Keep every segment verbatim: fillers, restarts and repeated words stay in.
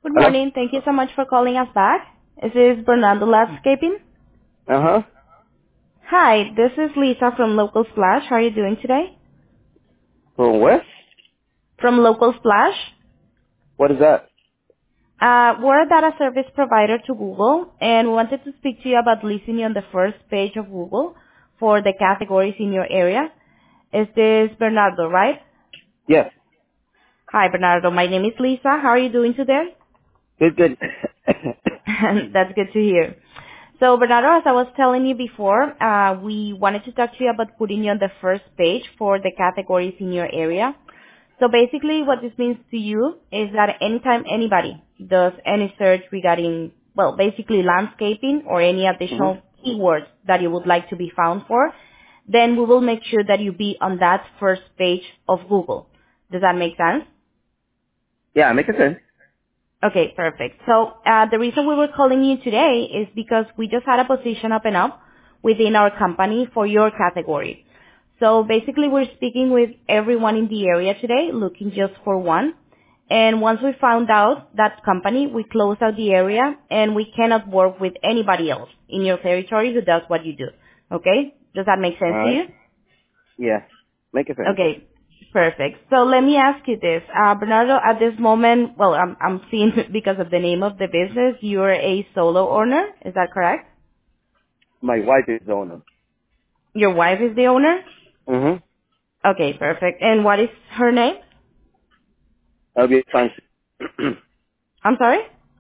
Good Hello? morning. Thank you so much for calling us back. This is Bernardo Landscaping. Uh-huh. Hi, this is Lisa from Local Splash. How are you doing today? From where? From Local Splash. What is that? Uh, we're a data service provider to Google, and we wanted to speak to you about listing you on the first page of Google for the categories in your area. Is this Bernardo, right? Yes. Hi, Bernardo. My name is Lisa. How are you doing today? Good, good. That's good to hear. So Bernardo, as I was telling you before, uh, we wanted to talk to you about putting you on the first page for the categories in your area. So basically what this means to you is that anytime anybody does any search regarding, well, basically landscaping or any hmm additional keywords that you would like to be found for, then we will make sure that you be on that first page of Google. Does that make sense? Yeah, make a sense. Okay, perfect. So uh, the reason we were calling you today is because we just had a position open up within our company for your category. So basically we're speaking with everyone in the area today looking just for one. And once we found out that company, we closed out the area and we cannot work with anybody else in your territory who does what you do. Okay? Does that make sense to Alright. you? Yeah. Make a sense. Okay, perfect. So let me ask you this. Uh, Bernardo, at this moment, well, I'm, I'm seeing because of the name of the business, you're a solo owner. Is that correct? My wife is the owner. Your wife is the owner? Mm-hmm. Okay, perfect. And what is her name? Elvia Sanchez. I'm sorry?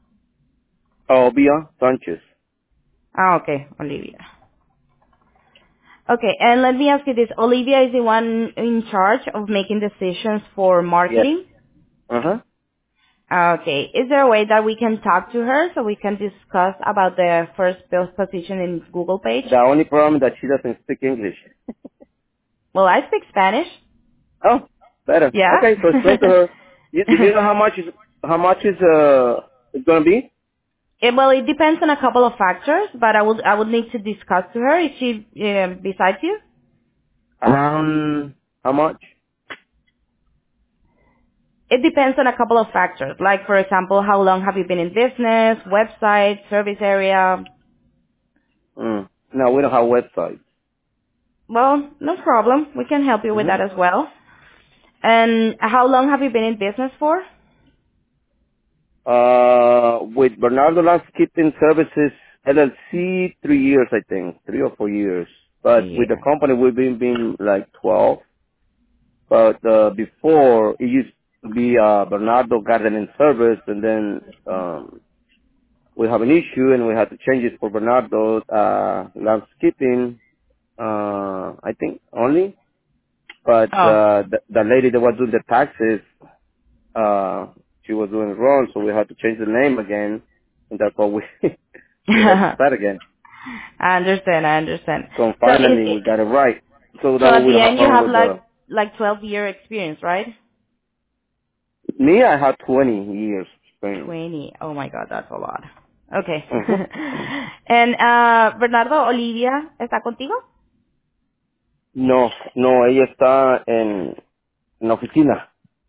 Elvia Sanchez. Ah, okay, Olivia. Okay, and let me ask you this. Olivia is the one in charge of making decisions for Yes. marketing? Uh-huh. Okay. Is there a way that we can talk to her so we can discuss about the first post position in Google page? The only problem that she doesn't speak English. Well, I speak Spanish. Oh, better. Yeah. Okay, so explain to her. You, do you know how much is, how much is, uh, it's gonna be? it, well, it depends on a couple of factors, but I would I would need to discuss to her. Is she uh, besides you? Around, how much? It depends on a couple of factors, like for example, how long have you been in business, website, service area. Mm. No, we don't have website. Well, no problem. We can help you with Mm-hmm. that as well. And how long have you been in business for? Uh, with Bernardo Landscaping Services L L C, three years, I think, three or four years. But Three with the years. company, we've been been like twelve. But uh, before, it used to be uh, Bernardo Gardening Service, and then um, we have an issue, and we had to change it for Bernardo uh, Landscaping. Uh, I think only. But Oh. uh, the, the lady that was doing the taxes, uh, she was doing it wrong, so we had to change the name again, and that's why we we had to start again. I understand. I understand. So So, in, finally, we got it right. So so that way at we the don't have end, you problem have with like the like twelve year experience, right? me. I have twenty years experience. Twenty. Oh my God, that's a lot. Okay. Ujú. and uh, Bernardo, Olivia, ¿está contigo? No, no, ella está en, en la oficina.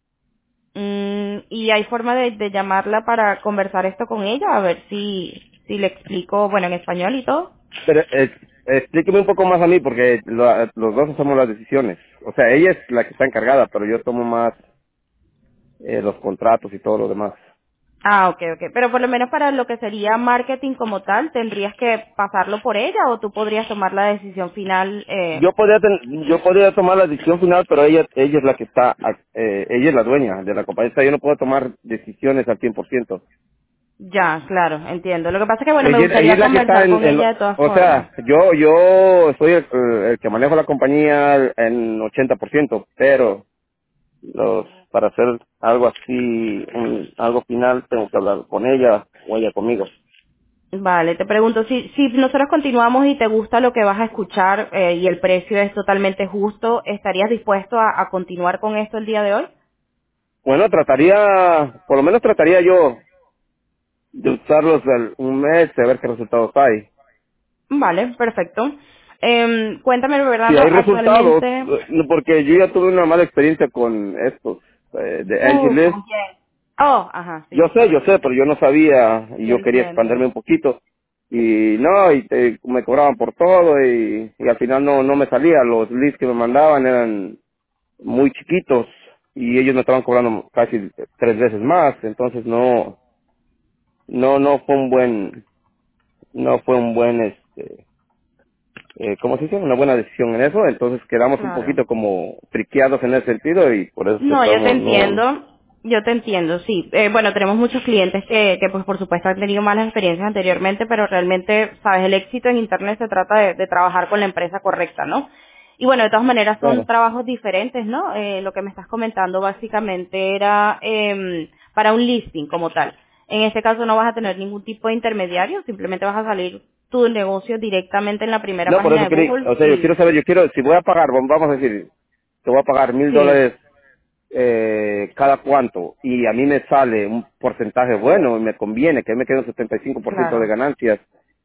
Mm, y hay forma de, de llamarla para conversar esto con ella, a ver si si le explico, bueno, en español y todo. Pero eh, explíqueme un poco más a mí, porque lo- los dos hacemos las decisiones. O sea, ella es la que está encargada, pero yo tomo más eh, los contratos y todo lo demás. Ah, okay, okay. Pero por lo menos para lo que sería marketing como tal, ¿tendrías que pasarlo por ella o tú podrías tomar la decisión final? Eh, Yo podría ten- yo podría tomar la decisión final, pero ella ella es la que está, eh, ella es la dueña de la compañía. O sea, yo no puedo tomar decisiones al cien por ciento. ya, claro, entiendo. Lo que pasa es que, bueno, me Ella, ella gustaría es la que está conversar en, con en lo- ella de todas o formas. sea, yo yo soy el, el que manejo la compañía en ochenta por ciento, pero los para hacer algo así, un- algo final, tengo que hablar con ella o ella conmigo. Vale, te pregunto, si, si nosotros continuamos y te gusta lo que vas a escuchar eh, y el precio es totalmente justo, ¿estarías dispuesto a, a continuar con esto el día de hoy? Bueno, trataría, por lo menos trataría yo de usarlos el- un mes a ver qué resultados hay. Vale, perfecto. Eh, cuéntame, Si Bernardo, hay resultados, actualmente... eh, porque yo ya tuve una mala experiencia con estos, eh, de Uh, Angeles, ¿con quién? Oh, ajá, Yo sí, sé, yo correcto. sé, pero yo no sabía y Sí, yo quería entiendo. expandirme un poquito. Y no, y te- me cobraban por todo y, y al final no, no me salía. Los leads que me mandaban eran muy chiquitos y ellos me estaban cobrando casi tres veces más. Entonces no, no, no fue un buen, no fue un buen, este, eh, ¿cómo se dice? Una buena decisión en eso. Entonces quedamos un Claro. poquito como friqueados en ese sentido y por eso es que No, yo te estamos, no, entiendo, yo te entiendo, sí. Eh, bueno, tenemos muchos clientes que, que, pues, por supuesto, han tenido malas experiencias anteriormente, pero realmente, sabes, el éxito en Internet se trata de, de trabajar con la empresa correcta, ¿no? Y bueno, de todas maneras son claro. trabajos diferentes, ¿no? Eh, lo que me estás comentando básicamente era em, para un listing como tal. En este caso no vas a tener ningún tipo de intermediario, simplemente vas a salir tu negocio directamente en la primera No, por página eso de quería, Google o sea, yo quiero y saber, yo quiero, si voy a pagar, vam- vamos a decir, te voy a pagar mil sí, dólares eh, cada cuánto y a mí me sale un porcentaje bueno y me conviene que me quede un setenta y cinco por ciento de claro. ganancias,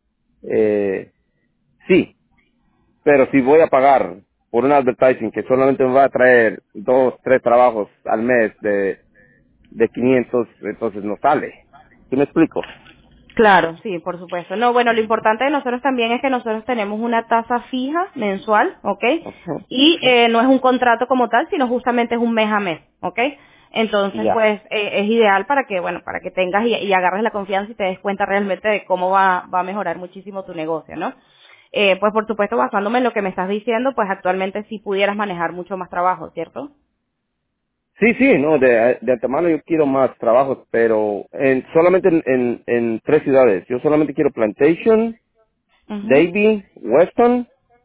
eh, sí, pero si voy a pagar por un advertising que solamente me va a traer dos, tres trabajos al mes de, de quinientos, entonces no sale. ¿Sí me explico? Claro, sí, por supuesto. No, bueno, lo importante de nosotros también es que nosotros tenemos una tasa fija mensual, ¿ok? Ajá. Y eh, no es un contrato como tal, sino justamente es un mes a mes, ¿ok? Entonces, Ya. pues, eh, es ideal para que, bueno, para que tengas y, y agarres la confianza y te des cuenta realmente de cómo va, va a mejorar muchísimo tu negocio, ¿no? Eh, pues, por supuesto, basándome en lo que me estás diciendo, pues actualmente sí pudieras manejar mucho más trabajo, ¿cierto? Sí, sí, no, de, de antemano yo quiero más trabajos, pero en, solamente en, en, en tres ciudades. Yo solamente quiero Plantation, Ujú. Davie, Weston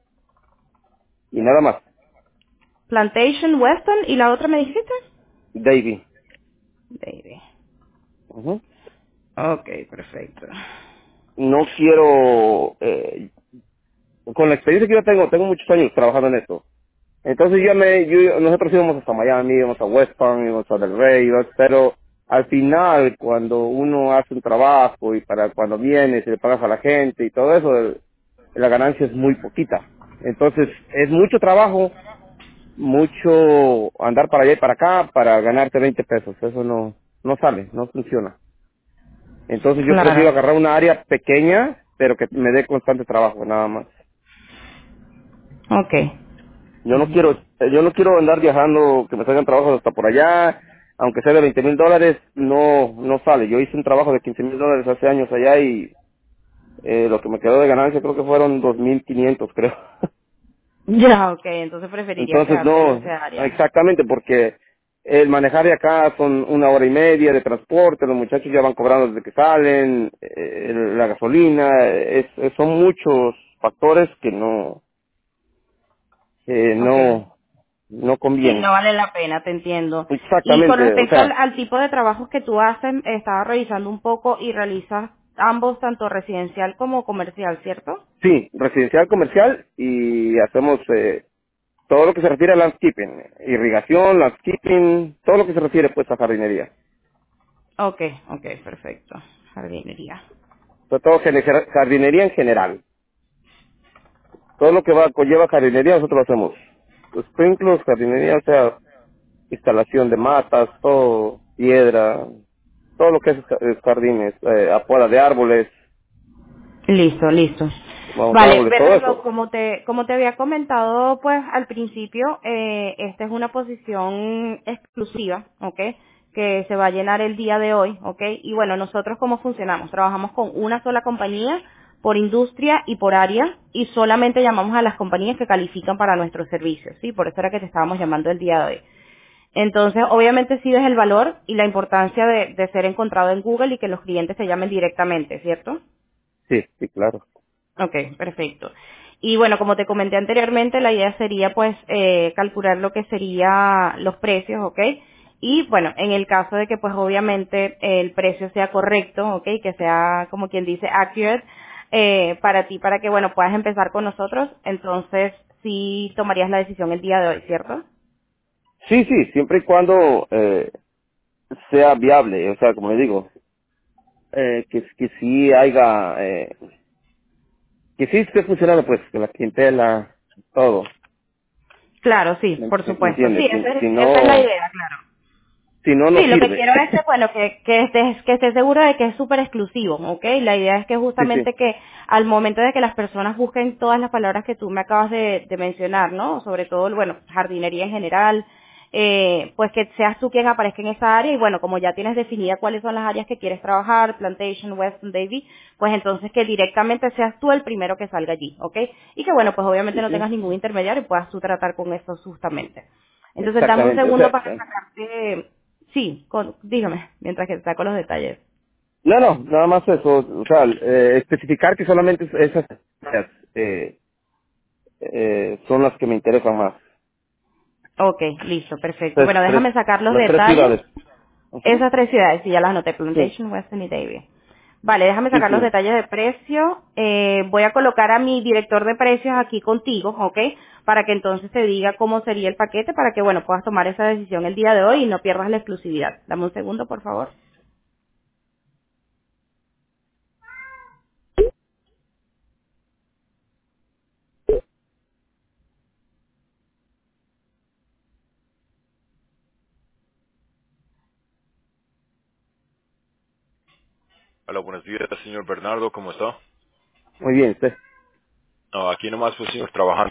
y nada más. Plantation, Weston, ¿y la otra me dijiste? Davie. Baby. Ujú. Ok, perfecto. No quiero, eh, con la experiencia que yo tengo, tengo muchos años trabajando en esto. Entonces yo me, yo, nosotros íbamos hasta Miami, íbamos a West Palm, íbamos a Del Rey, íbamos- pero al final cuando uno hace un trabajo y para cuando vienes y le pagas a la gente y todo eso, el- la ganancia es muy poquita. Entonces es mucho trabajo, mucho andar para allá y para acá para ganarte veinte pesos. Eso no, no sale, no funciona. Entonces yo prefiero Claro. agarrar una área pequeña, pero que me dé constante trabajo, nada más. Ok. Yo no quiero, yo no quiero andar viajando, que me salgan trabajos hasta por allá, aunque sea de veinte mil dólares, no, no sale. Yo hice un trabajo de quince mil dólares hace años allá y eh, lo que me quedó de ganancia creo que fueron dos mil quinientos, creo. Ya, ok, entonces preferirías Entonces quedarte en no, ese área. exactamente, porque el manejar de acá son una hora y media de transporte, los muchachos ya van cobrando desde que salen, eh, la gasolina, es, es- son muchos factores que no, eh, Ok. no, no Sí, conviene. no vale la pena, te entiendo. Y con Exactamente, o respecto al, sea, al tipo de trabajos que tú haces, estaba revisando un poco y realizas ambos, tanto residencial como comercial, ¿cierto? sí, residencial, comercial y hacemos eh, todo lo que se refiere a landscaping, irrigación, landscaping, todo lo que se refiere pues a jardinería. Ok, ok, perfecto. Jardinería. Sobre todo gene- jardinería en general. Todo lo que va conlleva jardinería nosotros lo hacemos. Los sprinkles, jardinería, o sea, instalación de matas, todo, piedra, todo lo que es ja- es jardines, eh, apoda de árboles, Listo, listo. vamos, Vale, árboles, todo Bernardo, eso. como te, como te había comentado, pues al principio, eh, esta es una posición exclusiva, ¿ok? Que se va a llenar el día de hoy, ¿ok? Y bueno, nosotros cómo funcionamos, trabajamos con una sola compañía por industria y por área y solamente llamamos a las compañías que califican para nuestros servicios, ¿sí? Por eso era que te estábamos llamando el día de hoy. Entonces, obviamente sí ves el valor y la importancia de, de ser encontrado en Google y que los clientes te llamen directamente, ¿cierto? Sí, sí, claro. Ok, perfecto. Y bueno, como te comenté anteriormente, la idea sería pues eh, calcular lo que sería los precios, ¿ok? Y bueno, en el caso de que pues obviamente el precio sea correcto, ¿ok? Que sea como quien dice accurate eh, para ti, para que bueno puedas empezar con nosotros, entonces sí tomarías la decisión el día de hoy, ¿cierto? Sí, sí, siempre y cuando eh, sea viable, o sea, como le digo, eh, que, que sí haya, eh, que sí esté funcionando, pues, que la clientela, todo, Claro, sí, ¿me, por me supuesto. Sí, entiendes? Si, esa es, si esa es la no, idea, claro. Si no, no Sí, lo que sirve. quiero es que, bueno, que, que estés, que estés seguro de que es súper exclusivo, ¿ok? La idea es que Sí, sí. justamente que al momento de que las personas busquen todas las palabras que tú me acabas de, de mencionar, ¿no? Sobre todo, bueno, jardinería en general, eh, pues que seas tú quien aparezca en esa área y bueno, como ya tienes definida cuáles son las áreas que quieres trabajar, Plantation, Weston, Davy, pues entonces que directamente seas tú el primero que salga allí, ¿ok? Y que bueno, pues obviamente Sí, no sí. tengas ningún intermediario y puedas tú tratar con eso justamente. Entonces dame un Exactamente. O segundo sea, para sacarte. Sí, con, dígame, mientras que saco los detalles. no, no, nada más eso. O sea, eh, especificar que solamente esas eh, eh, son las que me interesan más. Ok, listo, perfecto. Tres, Bueno, tres, déjame sacar los las tres detalles. ciudades. Ujú. Esas tres ciudades, sí, ya las anoté, Sí, Plantation, Weston y Davie. Vale, déjame sí, sacar los sí. detalles de precio. Eh, voy a colocar a mi director de precios aquí contigo, ¿ok? Para que entonces te diga cómo sería el paquete, para que, bueno, puedas tomar esa decisión el día de hoy y no pierdas la exclusividad. Dame un segundo, por favor. Hola, buenos días, señor Bernardo, ¿cómo está? Muy bien, usted. No, aquí nomás pusimos trabajando.